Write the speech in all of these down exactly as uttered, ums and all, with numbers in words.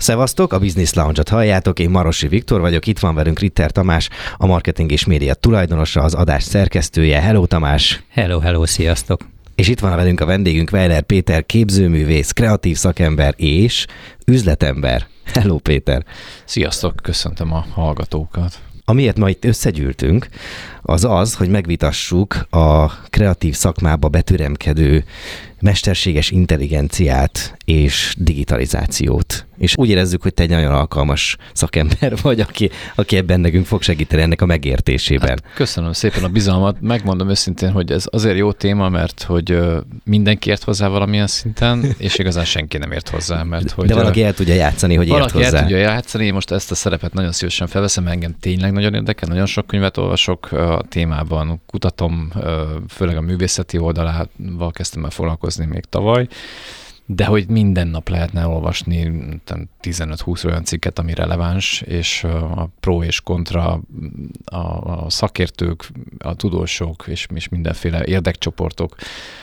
Szevasztok, a Business Lounge-ot halljátok, én Marosi Viktor vagyok, itt van velünk Ritter Tamás, a marketing és média tulajdonosa, az adás szerkesztője. Hello Tamás! Hello, hello, sziasztok! És itt van velünk a vendégünk, Weiler Péter, képzőművész, kreatív szakember és üzletember. Hello Péter! Sziasztok, köszöntöm a hallgatókat! Amiért ma itt összegyűltünk, az az, hogy megvitassuk a kreatív szakmába betüremkedő mesterséges intelligenciát és digitalizációt. És úgy érezzük, hogy te egy nagyon alkalmas szakember vagy, aki, aki ebben nekünk fog segíteni ennek a megértésében. Hát, köszönöm szépen a bizalmat. Megmondom őszintén, hogy ez azért jó téma, mert hogy mindenki ért hozzá valamilyen szinten, és igazán senki nem ért hozzá. Mert, hogy de valaki el tudja játszani, hogy ért hozzá. Valaki el tudja játszani, én most ezt a szerepet nagyon szívesen felveszem, engem tényleg nagyon érdekel, nagyon sok könyvet olvasok a témában, kutatom, főleg a művészeti oldalával kezdtem el foglalkozni még tavaly, de hogy minden nap lehetne olvasni tizenöt-húsz olyan cikket, ami releváns, és a pro és kontra, a, a szakértők, a tudósok és, és mindenféle érdekcsoportok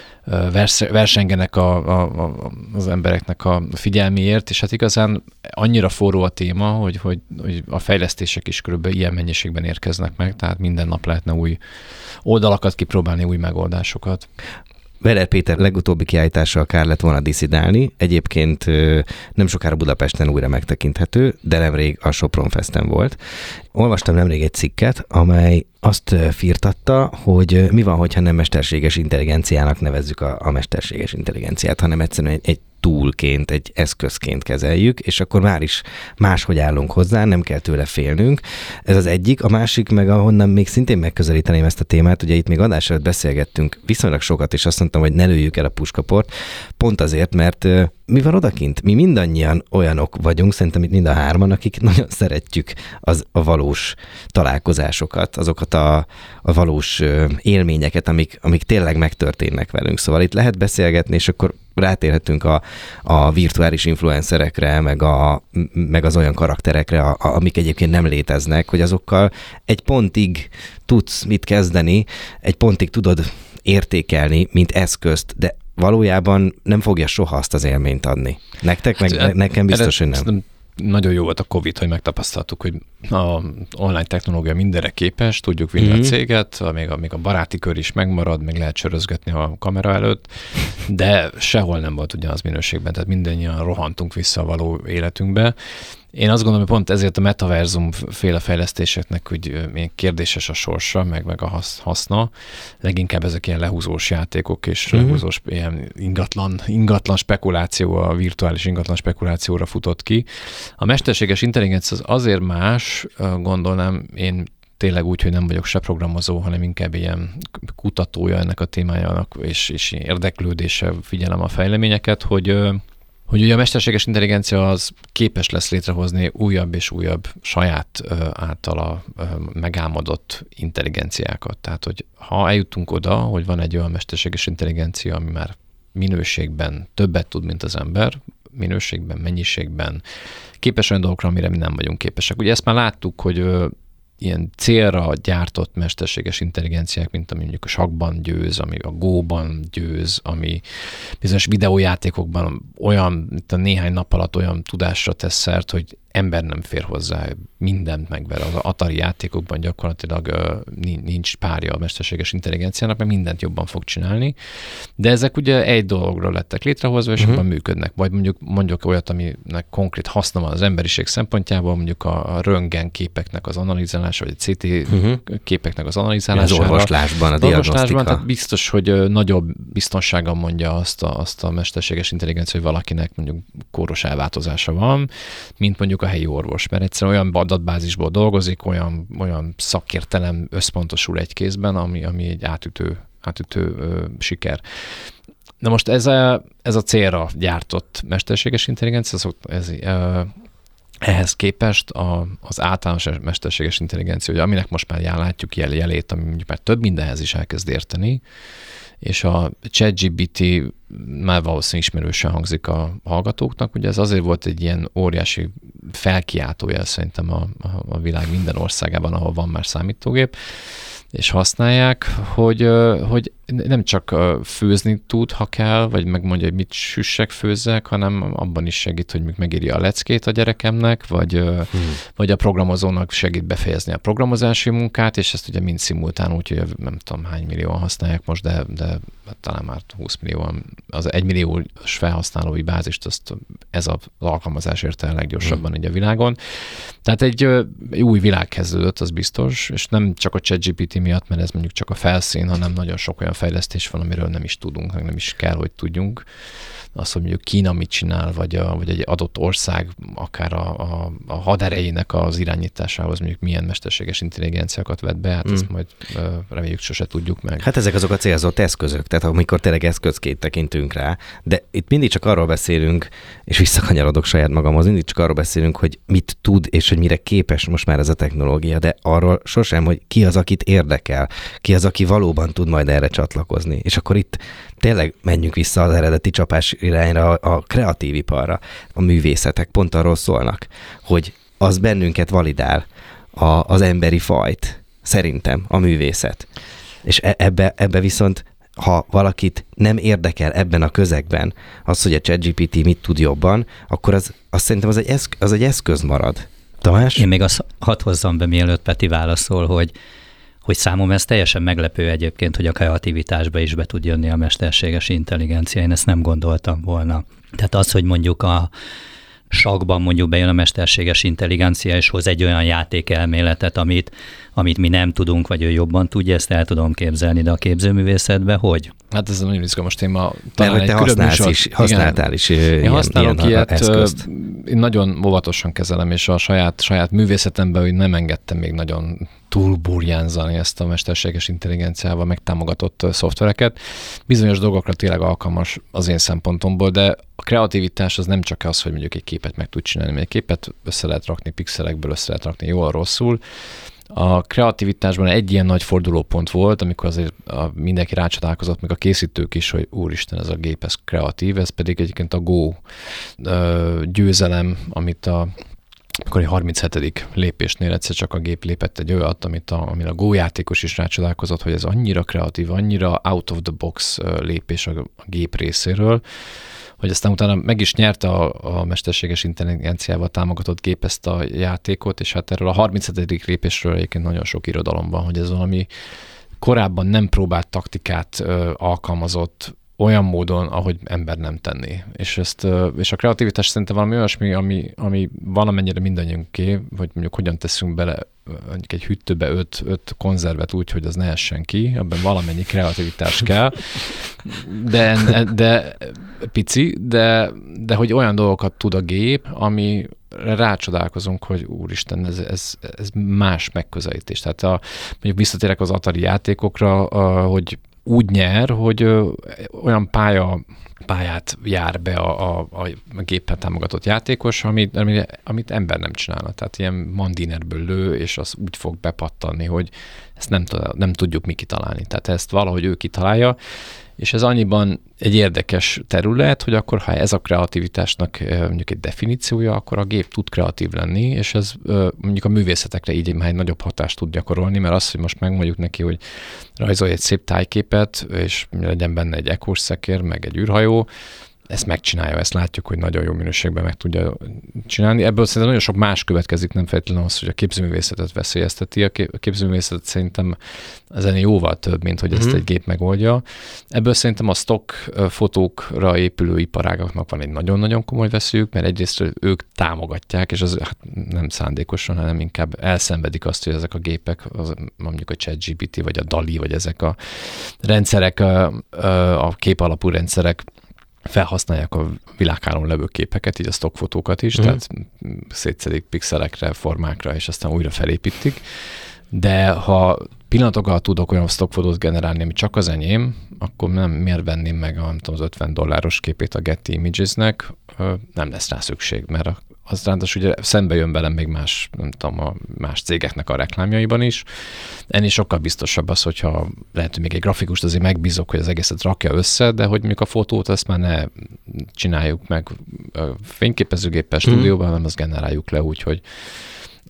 versengenek a, a, a, az embereknek a figyelméért, és hát igazán annyira forró a téma, hogy, hogy, hogy a fejlesztések is körülbelül ilyen mennyiségben érkeznek meg, tehát minden nap lehetne új oldalakat kipróbálni, új megoldásokat. Weiler Péter legutóbbi kiállítással kár lett volna diszidálni. Egyébként nem sokára Budapesten újra megtekinthető, de nemrég a Sopron Festen volt. Olvastam nemrég egy cikket, amely azt firtatta, hogy mi van, hogyha nem mesterséges intelligenciának nevezzük a, a mesterséges intelligenciát, hanem egyszerűen egy, egy toolként, egy eszközként kezeljük, és akkor már is máshogy állunk hozzá, nem kell tőle félnünk. Ez az egyik. A másik meg, ahonnan még szintén megközelíteném ezt a témát, ugye itt még adás előtt beszélgettünk viszonylag sokat, és azt mondtam, hogy ne lőjük el a puskaport, pont azért, mert mi van odakint? Mi mindannyian olyanok vagyunk, szerintem itt mind a hárman, akik nagyon szeretjük az, a valós találkozásokat, azokat a, a valós élményeket, amik, amik tényleg megtörténnek velünk. Szóval itt lehet beszélgetni, és akkor rátérhetünk a, a virtuális influencerekre, meg, a, meg az olyan karakterekre, a, a, amik egyébként nem léteznek, hogy azokkal egy pontig tudsz mit kezdeni, egy pontig tudod értékelni, mint eszközt, de valójában nem fogja soha azt az élményt adni. Nektek, meg hát, nekem biztos, hogy nem. Nagyon jó volt a Covid, hogy megtapasztaltuk, hogy a online technológia mindenre képes, tudjuk vinni mm-hmm. a céget, még a, még a baráti kör is megmarad, még lehet sörözgetni a kamera előtt, de sehol nem volt ugyanaz minőségben, tehát mindannyian rohantunk vissza a való életünkbe. Én azt gondolom, hogy pont ezért a metaverzum féle fejlesztéseknek hogy kérdéses a sorsa, meg, meg a haszna. Leginkább ezek ilyen lehúzós játékok, és mm-hmm. lehúzós ilyen ingatlan, ingatlan spekuláció, a virtuális ingatlan spekulációra futott ki. A mesterséges intelligencia az azért más, gondolnám én tényleg úgy, hogy nem vagyok se programozó, hanem inkább ilyen kutatója ennek a témájának, és, és érdeklődéssel figyelem a fejleményeket, hogy hogy ugye a mesterséges intelligencia az képes lesz létrehozni újabb és újabb saját ö, általa ö, megálmodott intelligenciákat. Tehát, hogy ha eljutunk oda, hogy van egy olyan mesterséges intelligencia, ami már minőségben többet tud, mint az ember, minőségben, mennyiségben, képes olyan dolgokra, amire mi nem vagyunk képesek. Ugye ezt már láttuk, hogy ö, ilyen célra gyártott mesterséges intelligenciák, mint ami mondjuk a sakkban győz, ami a Go-ban győz, ami bizonyos videójátékokban olyan, itt a néhány nap alatt olyan tudásra tesz szert, hogy ember nem fér hozzá, mindent megver. Az Atari játékokban gyakorlatilag uh, nincs párja a mesterséges intelligenciának, mert mindent jobban fog csinálni. De ezek ugye egy dologról lettek létrehozva, és uh-huh. abban működnek. Vagy mondjuk mondjuk olyat, aminek konkrét haszna van az emberiség szempontjából, mondjuk a, a röntgen képeknek az analizálása, vagy a cé té uh-huh. képeknek az analizálására. Az orvoslásban, a diagnosztika. Tehát biztos, hogy nagyobb biztonsággal mondja azt a, azt a mesterséges intelligencia, hogy valakinek mondjuk kóros elváltozása van, mint mondjuk a helyi orvos, mert egyszerűen olyan adatbázisból dolgozik, olyan, olyan szakértelem összpontosul egy kézben, ami, ami egy átütő, átütő ö, siker. Na most ez a, ez a célra gyártott mesterséges intelligencia, ez, ez, ö, ehhez képest a, az általános mesterséges intelligencia, hogy aminek most már látjuk jel, jelét, ami mondjuk már több mindenhez is elkezd érteni, és a ChatGPT már valószínűleg ismerősen hangzik a hallgatóknak, ugye ez azért volt egy ilyen óriási felkiáltójel szerintem a, a világ minden országában, ahol van már számítógép, és használják, hogy, hogy nem csak főzni tud, ha kell, vagy megmondja, hogy mit süssek, főzzek, hanem abban is segít, hogy megírja a leckét a gyerekemnek, vagy, hmm. vagy a programozónak segít befejezni a programozási munkát, és ezt ugye mind szimultán, úgyhogy nem tudom hány millióan használják most, de, de talán már húsz millióan, az egymilliós felhasználói bázist, azt ez az alkalmazás érte el leggyorsabban hmm. így a világon. Tehát egy, egy új világ kezdődött, az biztos, és nem csak a ChatGPT miatt, mert ez mondjuk csak a felszín, hanem nagyon sok olyan fejlesztés van, amiről nem is tudunk, meg nem is kell, hogy tudjunk. Az, hogy mondjuk Kína mit csinál, vagy, a, vagy egy adott ország akár a, a, a haderejének az irányításához mondjuk milyen mesterséges intelligenciákat vett be, hát mm. ezt majd uh, reméljük sose tudjuk meg. Hát ezek azok a célzott eszközök, tehát amikor tényleg eszközként tekintünk rá, de itt mindig csak arról beszélünk, és visszakanyarodok saját magamhoz, mindig csak arról beszélünk, hogy mit tud, és hogy mire képes most már ez a technológia, de arról sosem, hogy ki az, akit érdekel, ki az, aki valóban tud majd erre csatlakozni. És akkor itt tényleg menjünk vissza az eredeti csapás irányra, a kreatív iparra. A művészetek pont arról szólnak, hogy az bennünket validál, a, az emberi fajt, szerintem a művészet. És ebbe, ebbe viszont, ha valakit nem érdekel ebben a közegben az, hogy a ChatGPT mit tud jobban, akkor az, az szerintem az egy, eszk, az egy eszköz marad. Tamás? Én még azt hadd hozzam be, mielőtt Peti válaszol, hogy hogy számomra ez teljesen meglepő egyébként, hogy a kreativitásba is be tud jönni a mesterséges intelligencia. Én ezt nem gondoltam volna. Tehát az, hogy mondjuk a sakkban mondjuk bejön a mesterséges intelligencia, és hoz egy olyan játékelméletet, amit, amit mi nem tudunk, vagy ő jobban tudja, ezt el tudom képzelni, de a képzőművészetben hogy? Hát ez egy nagyon izgalmas téma. Talán mert te használsz is, használtál is én ilyen, használok ilyen ilyet, eszközt. Én nagyon óvatosan kezelem, és a saját, saját művészetemben, hogy nem engedtem még nagyon túlburjánzani ezt a mesterséges intelligenciával megtámogatott szoftvereket. Bizonyos dolgokra tényleg alkalmas az én szempontomból, de a kreativitás az nem csak az, hogy mondjuk egy képet meg tud csinálni, mert egy képet össze lehet rakni, pixelekből össze lehet rakni jól, rosszul. A kreativitásban egy ilyen nagy fordulópont volt, amikor azért a, mindenki rácsodálkozott, még a készítők is, hogy úristen, ez a gép, ez kreatív, ez pedig egyébként a Go ö, győzelem, amit a akkor egy harminchetedik lépésnél egyszer csak a gép lépett egy olyat, amit a, amin a Go játékos is rácsodálkozott, hogy ez annyira kreatív, annyira out of the box lépés a, a gép részéről, hogy aztán utána meg is nyerte a, a mesterséges intelligenciával támogatott gép ezt a játékot, és hát erről a harminchetedik lépésről egyébként nagyon sok irodalom van, hogy ez valami korábban nem próbált taktikát ö, alkalmazott olyan módon, ahogy ember nem tenné. És, ezt, és a kreativitás szerintem valami olyasmi, ami, ami valamennyire mindannyiunké, hogy mondjuk hogyan teszünk bele egy hűtőbe öt, öt konzervet úgy, hogy az ne essen ki, abban valamennyi kreativitás kell, de, de pici, de, de hogy olyan dolgokat tud a gép, ami rácsodálkozunk, hogy úristen, ez, ez, ez más megközelítés. Tehát a, mondjuk visszatérek az Atari játékokra, hogy úgy nyer, hogy ö, olyan pálya, pályát jár be a, a, a géppel támogatott játékos, amit, amit, amit ember nem csinálna. Tehát ilyen mandinerből lő, és az úgy fog bepattanni, hogy ezt nem, nem tudjuk mi kitalálni. Tehát ezt valahogy ő kitalálja, és ez annyiban egy érdekes terület, hogy akkor, ha ez a kreativitásnak mondjuk egy definíciója, akkor a gép tud kreatív lenni, és ez mondjuk a művészetekre így már egy nagyobb hatást tud gyakorolni, mert az, hogy most megmondjuk neki, hogy rajzolj egy szép tájképet, és legyen benne egy ekós szekér, meg egy űrhajó, ezt megcsinálja, ezt látjuk, hogy nagyon jó minőségben meg tudja csinálni. Ebből szerintem nagyon sok más következik, nem feltétlenül az, hogy a képzőművészetet veszélyezteti. A képzőművészet szerintem ezen jóval több, mint hogy ezt mm-hmm. egy gép megoldja. Ebből szerintem a stock fotókra épülő iparágaknak van egy nagyon-nagyon komoly veszélyük, mert egyrészt ők támogatják, és az hát nem szándékosan, hanem inkább elszenvedik azt, hogy ezek a gépek, az, mondjuk a ChatGPT, vagy a DALL-E, vagy ezek a rendszerek, a, a képalapú rendszerek felhasználják a világhálón levő képeket, így a stockfotókat is, mm. tehát szétszedik pixelekre, formákra, és aztán újra felépítik. De ha pillanatok alatt tudok olyan stockfotót generálni, ami csak az enyém, akkor nem miért venném meg a, nem tudom, az ötven dolláros képét a Getty Imagesnek, nem lesz rá szükség, mert az ráadásul ugye szembe jön velem még más, nem tudom, a más cégeknek a reklámjaiban is. Ennél sokkal biztosabb az, hogyha lehet, hogy még egy grafikust azért megbízok, hogy az egészet rakja össze, de hogy mondjuk a fotót ezt már ne csináljuk meg fényképezőgéppel, stúdióban, hanem azt generáljuk le úgy, hogy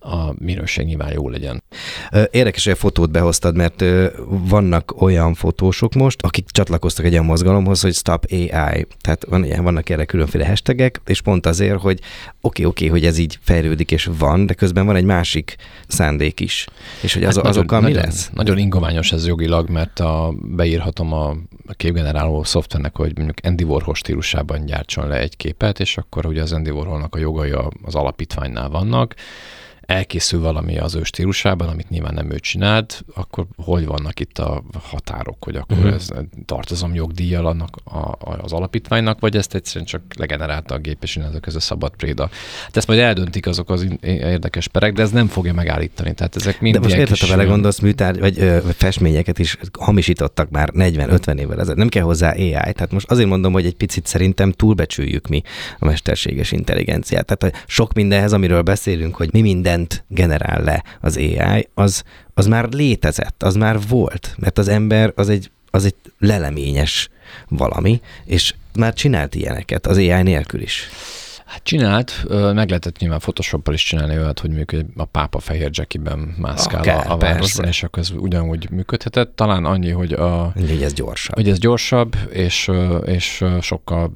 a minőség nyilván jó legyen. Érdekes, hogy a fotót behoztad, mert vannak olyan fotósok most, akik csatlakoztak egy olyan mozgalomhoz, hogy Stop á i. Tehát van, vannak erre különféle hashtagek, és pont azért, hogy oké, oké, hogy ez így fejlődik és van, de közben van egy másik szándék is. És hogy az, hát azokkal nagyon, mi lesz? Nagyon ingoványos ez jogilag, mert a, beírhatom a képgeneráló szoftvernek, hogy mondjuk Andy Warhol stílusában gyártson le egy képet, és akkor ugye az Andy Warholnak a jogai az alapítványnál vannak, elkészül valami az ő stílusában, amit nyilván nem ő csinált, akkor hogy vannak itt a határok, hogy akkor uh-huh. ez tartozom jogdíjjal annak a, az alapítványnak, vagy ezt egyszerűen csak legenerálta a gép, és innentől ez a szabad préda. Hát ezt majd eldöntik azok az érdekes perek, de ez nem fogja megállítani. Tehát ezek mind de most érted, ha vele gondolsz, műtár, vagy ö, festményeket is hamisítottak már negyven-ötven évvel ezelőtt. Nem kell hozzá á i. Tehát most azért mondom, hogy egy picit szerintem túlbecsüljük mi a mesterséges intelligenciát. Tehát sok mindenhez, amiről beszélünk, hogy mi minden generál le az á i, az, az már létezett, az már volt, mert az ember az egy, az egy leleményes valami, és már csinált ilyeneket az á i nélkül is. Hát csinált, meg lehetett nyilván Photoshoppal is csinálni olyat, hogy mondjuk a pápa fehér jackiben mászkál Akár, a, a városban, és akkor ez ugyanúgy működhetett. Talán annyi, hogy, a, hogy ez gyorsabb. Hogy ez gyorsabb, és, és sokkal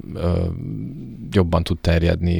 jobban tud terjedni.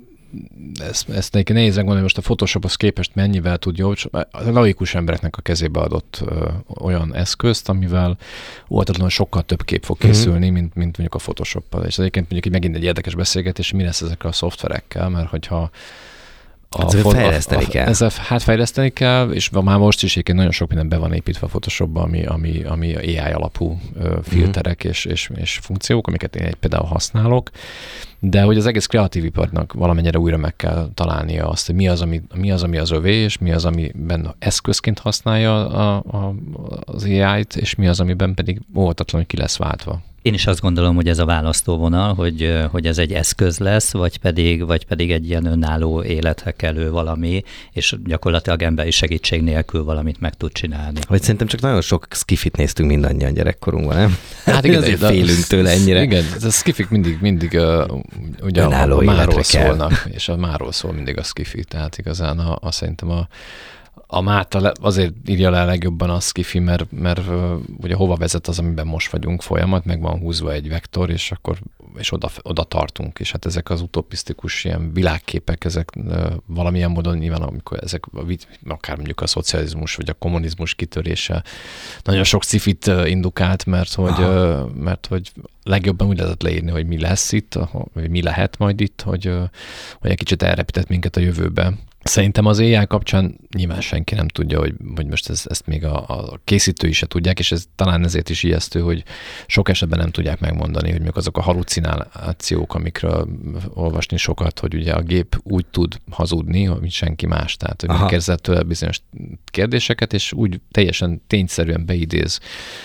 Ezt, ezt egyébként nehéz gondolni, most a Photoshophoz képest mennyivel tud jó, a laikus embereknek a kezébe adott ö, olyan eszközt, amivel óvatatlanul sokkal több kép fog készülni, mm-hmm. mint, mint mondjuk a Photoshoppal. És egyébként mondjuk megint egy érdekes beszélgetés, mi lesz ezekkel a szoftverekkel, mert hogyha A, hát for, fejleszteni a, a, kell. Ezzel, hát fejleszteni kell, és már most is egyébként nagyon sok minden be van építve a Photoshopban, ami, ami, ami á i alapú ö, filterek mm. és, és, és funkciók, amiket én egy például használok, de hogy az egész kreatív iparnak valamennyire újra meg kell találnia azt, hogy mi az, ami, mi az, ami az övé, és mi az, amiben eszközként használja a, a, az á i-t, és mi az, amiben pedig óvatatlanul ki lesz váltva. Én is azt gondolom, hogy ez a választóvonal, hogy, hogy ez egy eszköz lesz, vagy pedig, vagy pedig egy ilyen önálló életre kelő valami, és gyakorlatilag emberi segítség nélkül valamit meg tud csinálni. Vagy szerintem csak nagyon sok skifit néztünk mindannyian gyerekkorunkban, nem? Hát igen, azért félünk tőle ennyire. Igen, a skifik mindig, mindig uh, ugye önálló a, a máról szólnak, és a máról szól mindig a skifi, tehát igazán a, a szerintem a A Máta azért írja le legjobban a skifi, mert, mert ugye hova vezet az, amiben most vagyunk folyamat, meg van húzva egy vektor, és akkor és oda, oda tartunk. És hát ezek az utopisztikus ilyen világképek, ezek valamilyen módon nyilván, amikor ezek akár mondjuk a szocializmus vagy a kommunizmus kitörése nagyon sok skifit indukált, mert hogy, mert hogy legjobban úgy lehetett leírni, hogy mi lesz itt, vagy mi lehet majd itt, hogy, hogy egy kicsit elrepített minket a jövőbe. Szerintem az á i kapcsán nyilván senki nem tudja, hogy, hogy most ez, ezt még a, a készítői se tudják, és ez talán ezért is ijesztő, hogy sok esetben nem tudják megmondani, hogy mondjuk azok a halucinációk, amikről olvasni sokat, hogy ugye a gép úgy tud hazudni, mint senki más. Tehát, hogy megkérdezett tőle bizonyos kérdéseket, és úgy teljesen tényszerűen beidéz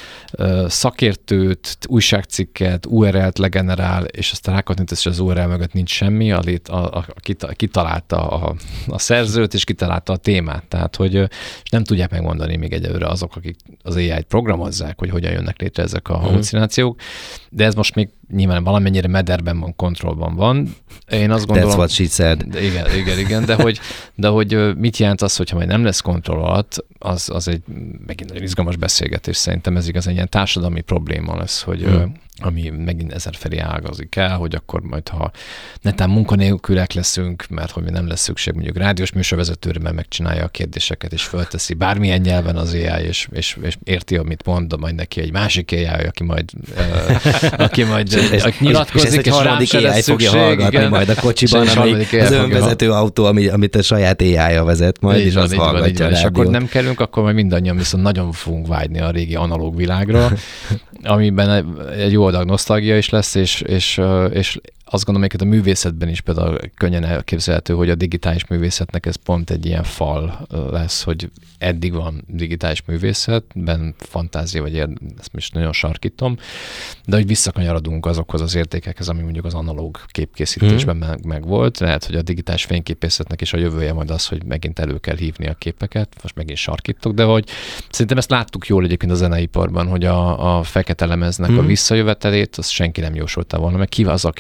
szakértőt, újságcikket, u er el-t legenerál, és aztán rákattint, és az u er el mögött nincs semmi, a, lét, a, a, a, kitalálta a, a szerzőt, és kitalálta a témát. Tehát, hogy és nem tudják megmondani még egyelőre azok, akik az á i-t programozzák, hogy hogyan jönnek létre ezek a halucinációk, de ez most még nyilván valamennyire mederben van, kontrollban van. Én azt gondolom... That's what she said. De igen, igen, igen, de hogy, de hogy mit jelent az, hogyha majd nem lesz kontroll alatt, az, az egy megint nagyon izgalmas beszélgetés. Szerintem ez igaz, egy ilyen társadalmi probléma lesz, hogy hmm. ami megint ezerfelé ágazik el, hogy akkor majd, ha netán munkanélkülek leszünk, mert hogy nem lesz szükség mondjuk rádiós műsorvezetőre, mert megcsinálja a kérdéseket, és fölteszi bármilyen nyelven az á i, és, és, és érti, amit mond, majd neki egy másik á i, aki majd, uh, aki majd és, aki nyilatkozik, és, és, és rám se lesz szükség. Fogja hallgatni igen. Majd a kocsiban, amelyik az önvezető autó, ami, amit a saját á i-ja vezet, majd így is van, az hallgatja. És akkor nem kellünk, akkor majd mindannyian viszont nagyon fogunk vágyni a régi analóg világra, amiben egy jó adag nosztalgia is lesz, és, és, és azt gondolom, hogy a művészetben is például könnyen elképzelhető, hogy a digitális művészetnek ez pont egy ilyen fal lesz, hogy eddig van digitális művészetben, fantázia, vagy ilyen, ezt most nagyon sarkítom, de hogy visszakanyarodunk azokhoz az értékekhez, ami mondjuk az analóg képkészítésben hmm. meg, meg volt. Lehet, hogy a digitális fényképészetnek is a jövője majd az, hogy megint elő kell hívni a képeket, most megint sarkítok, de hogy szerintem ezt láttuk jól egyébként a zeneiparban, hogy a, a fekete lemeznek hmm. a visszajövetelét, azt senki nem jósolta volna, meg ki az, aki adott volna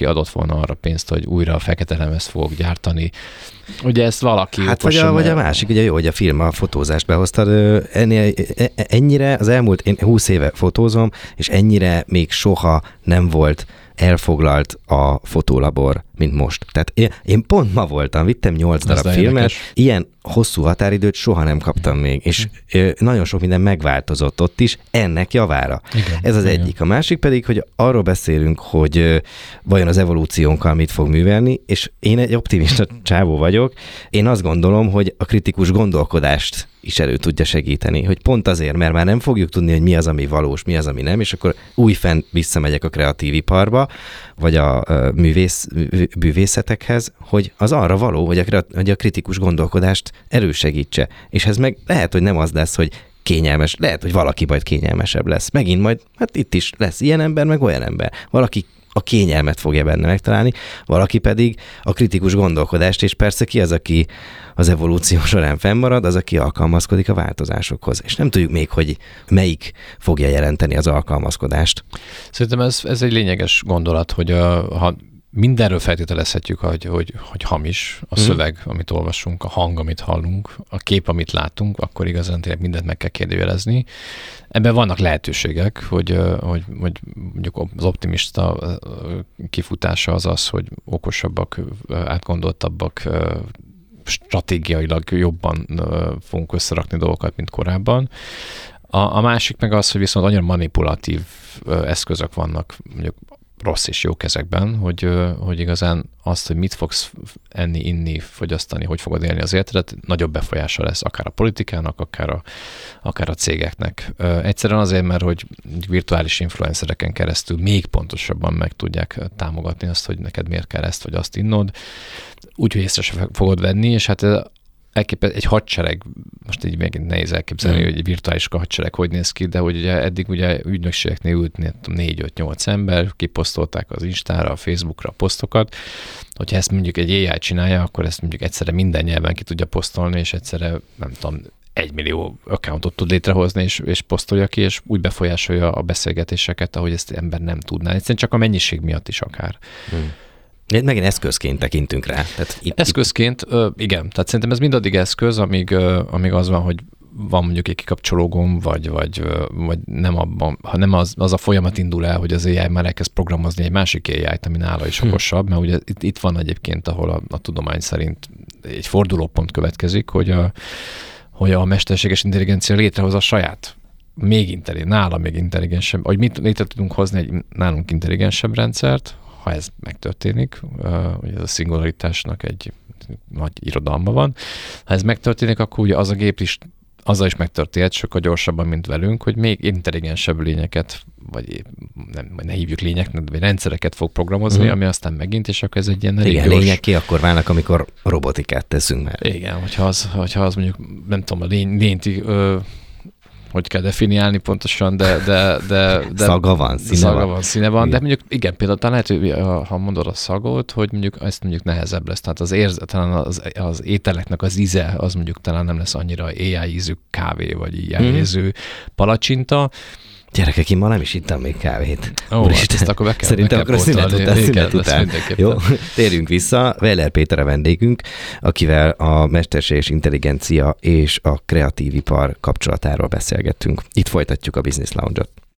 volna arra pénzt, hogy újra a fekete lemezt fogok gyártani. Ugye ezt valaki... Hát vagy a, vagy a másik, ugye jó, hogy a film, a fotózást behoztad, ennél, ennyire az elmúlt, én húsz éve fotózom, és ennyire még soha nem volt elfoglalt a fotólabor, mint most. Tehát én, én pont ma voltam, vittem nyolc darab filmet, érdekes. Ilyen hosszú határidőt soha nem kaptam még, és ö, nagyon sok minden megváltozott ott is, ennek javára. Igen, Ez az igen. egyik. A másik pedig, hogy arról beszélünk, hogy ö, vajon az evolúciónkkal mit fog művelni, és én egy optimista csávó vagyok. Én azt gondolom, hogy a kritikus gondolkodást is elő tudja segíteni, hogy pont azért, mert már nem fogjuk tudni, hogy mi az, ami valós, mi az, ami nem, és akkor újfent visszamegyek a kreatív iparba, vagy a művész, művészetekhez, hogy az arra való, hogy a, hogy a kritikus gondolkodást elősegítse. És ez meg lehet, hogy nem az lesz, hogy kényelmes, lehet, hogy valaki majd kényelmesebb lesz. Megint majd, hát itt is lesz ilyen ember, meg olyan ember. Valaki a kényelmet fogja benne megtalálni, valaki pedig a kritikus gondolkodást, és persze ki az, aki az evolúció során fennmarad, az, aki alkalmazkodik a változásokhoz. És nem tudjuk még, hogy melyik fogja jelenteni az alkalmazkodást. Szerintem ez, ez egy lényeges gondolat, hogy a, ha mindenről feltételezhetjük, hogy, hogy, hogy hamis a mm. szöveg, amit olvasunk, a hang, amit hallunk, a kép, amit látunk, akkor igazán tényleg mindent meg kell kérdőjelezni. Ebben vannak lehetőségek, hogy, hogy, hogy mondjuk az optimista kifutása az az, hogy okosabbak, átgondoltabbak, stratégiailag jobban fogunk összerakni dolgokat, mint korábban. A, a másik meg az, hogy viszont annyira manipulatív eszközök vannak, mondjuk rossz és jó kezekben, hogy, hogy igazán azt, hogy mit fogsz enni, inni, fogyasztani, hogy fogod élni az életedet, nagyobb befolyása lesz akár a politikának, akár a, akár a cégeknek. Egyszerűen azért, mert hogy virtuális influencereken keresztül még pontosabban meg tudják támogatni azt, hogy neked miért kell ezt vagy azt innod, úgyhogy észre sem fogod venni, és hát elképesztő, egy hadsereg, most így még nehéz elképzelni, mm. hogy egy virtuális hadsereg hogy néz ki, de hogy ugye eddig ugye ügynökségeknél ült négy öt nyolc ember, kiposztolták az Instára, a Facebookra a posztokat. Hogyha ezt mondjuk egy á i csinálja, akkor ezt mondjuk egyszerre minden nyelven ki tudja posztolni, és egyszerre, nem tudom, egy millió accountot tud létrehozni, és, és posztolja ki, és úgy befolyásolja a beszélgetéseket, ahogy ezt ember nem tudná. Egyszerűen csak a mennyiség miatt is akár. Mm. Megint eszközként tekintünk rá. Tehát itt, eszközként, ö, igen. Tehát szerintem ez mindaddig eszköz, amíg, ö, amíg az van, hogy van mondjuk egy kikapcsológom, vagy, vagy, ö, vagy nem abban, ha nem az, az a folyamat indul el, hogy az á i már elkezd programozni egy másik á i-t, ami nála is okosabb, mert ugye itt, itt van egyébként, ahol a, a tudomány szerint egy fordulópont következik, hogy a, hogy a mesterséges intelligencia létrehoz a saját még intelligens, nála még intelligensebb, hogy mit létre tudunk hozni egy nálunk intelligensebb rendszert, ha ez megtörténik, hogy ez a szingularitásnak egy nagy irodalma van. Ha ez megtörténik, akkor ugye az a gép is, azzal is megtörténhet sokkal gyorsabban, mint velünk, hogy még intelligensebb lényeket, vagy nem, ne hívjuk lényeknek, vagy rendszereket fog programozni, mm. ami aztán megint, és akkor ez egy ilyen elég igen, gyors... lények ki akkor válnak, amikor robotikát teszünk már. Igen, hogyha az, hogyha az mondjuk, nem tudom, a lény, lényt ö, hogy kell definiálni pontosan, de... de, de, de szaga van, színe szaga van. van, színe van, igen. De mondjuk igen, például talán lehet, hogy ha mondod a szagot, hogy mondjuk ezt mondjuk nehezebb lesz. Tehát az érzet, talán az, az ételeknek az íze, az mondjuk talán nem lesz annyira á i ízű kávé, vagy á i ízű palacsinta. Gyerekek, én ma nem is ittam még kávét. Ó, hát ezt akkor be kell, szerintem be kell akkor szünet után, szünet után. Jó, térjünk vissza. Weller Péter a vendégünk, akivel a mesterséges intelligencia és a kreatív ipar kapcsolatáról beszélgettünk. Itt folytatjuk a Business Lounge-ot.